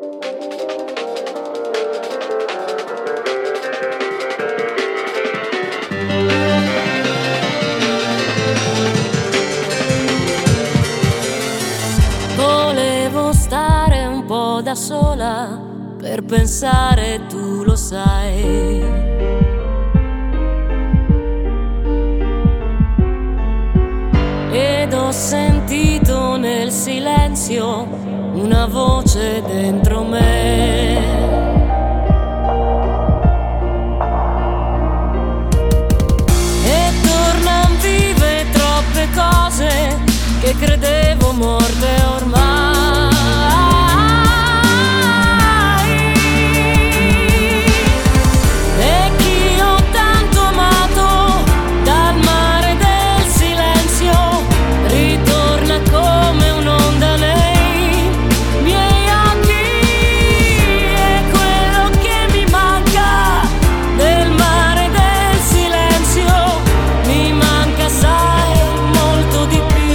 Volevo stare un po' da sola per pensare, tu lo sai. Ed ho sentito nel silenzio una voce dentro me. E tornan vive troppe cose che credevo morte ormai. E chi ho tanto amato dal mare del silenzio ritorna come un'onda nei miei occhi. E quello che mi manca del mare del silenzio mi manca, sai, molto di più.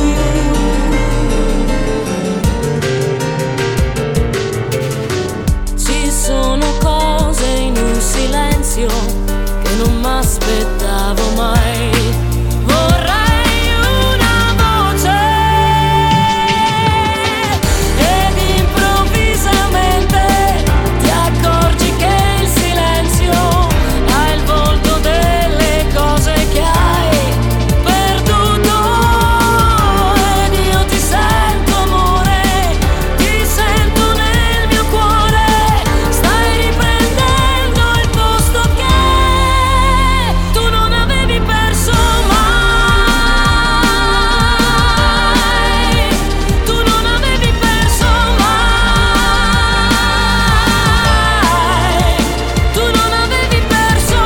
Ci sono cose in un silenzio che non m'aspettavo mai. Vorrei una voce ed improvvisamente ti accorgi che il silenzio ha il volto delle cose che hai perduto. Ed io ti sento, amore, ti sento nel mio cuore. Stai riprendendo il posto che tu non avevi perso mai. Tu non avevi perso mai. Tu non avevi perso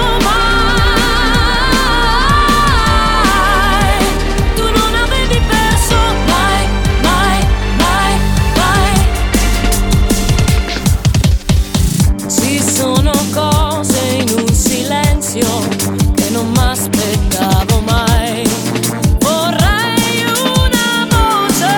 mai. Tu non avevi perso mai, mai, mai, mai. Ci sono cose in un silenzio che non m'aspettavo mai. Vorrei una voce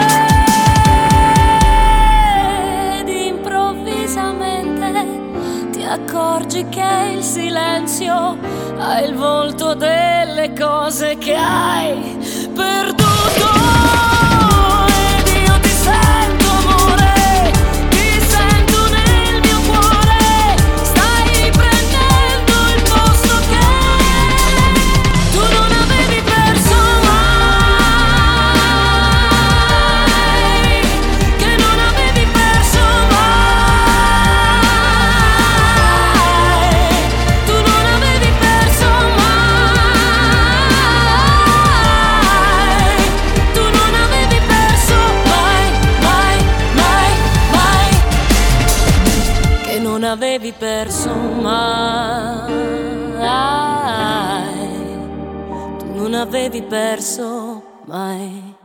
ed improvvisamente ti accorgi che il silenzio ha il volto delle cose che hai perduto. Ed io ti sento, amore, ti sento nel mio cuore. Stai riprendendo il posto che tu non avevi perso mai. Che non avevi perso mai. Tu non avevi perso mai. Tu non avevi perso mai, mai, mai, mai. Che non avevi perso mai. Tu non avevi perso mai.